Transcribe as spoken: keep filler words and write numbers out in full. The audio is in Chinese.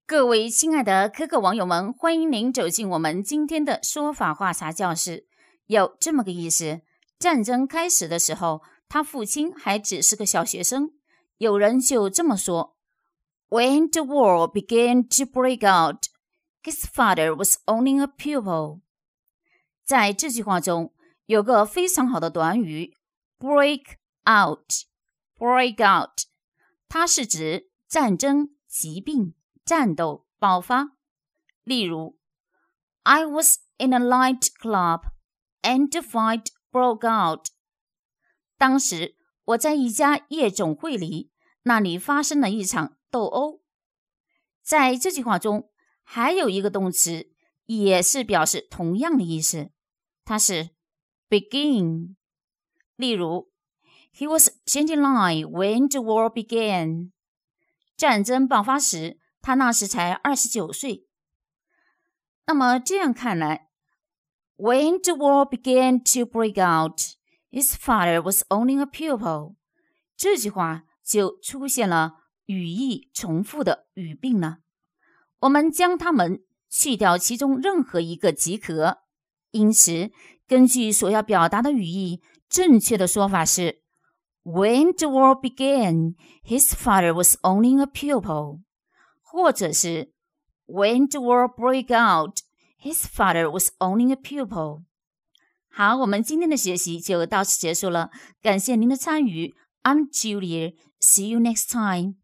各位亲爱的科科网友们，欢迎您走进我们今天的说法话茶教室。有这么个意思，战争开始的时候，他父亲还只是个小学生。有人就这么说 When the war began to break out, his father was only a pupil. 在这句话中有个非常好的短语 break out. break out 它是指战争、疾病、战斗爆发。例如 I was in a light club and the fight broke out. 当时我在一家夜总会里，那里发生了一场斗殴。在这句话中还有一个动词也是表示同样的意思，它是 begin。 例如 He was twenty-nine when the war began. 战争爆发时他那时才二十九岁。那么这样看来 When the war began to break out, his father was only a pupil. 这句话就出现了语义重复的语病了。我们将它们去掉其中任何一个即可。因此根据所要表达的语义，正确的说法是 When the war began, his father was only a pupil. 或者是 When the war broke out, his father was only a pupil. 好，我们今天的学习就到此结束了，感谢您的参与。I'm Julia. See you next time.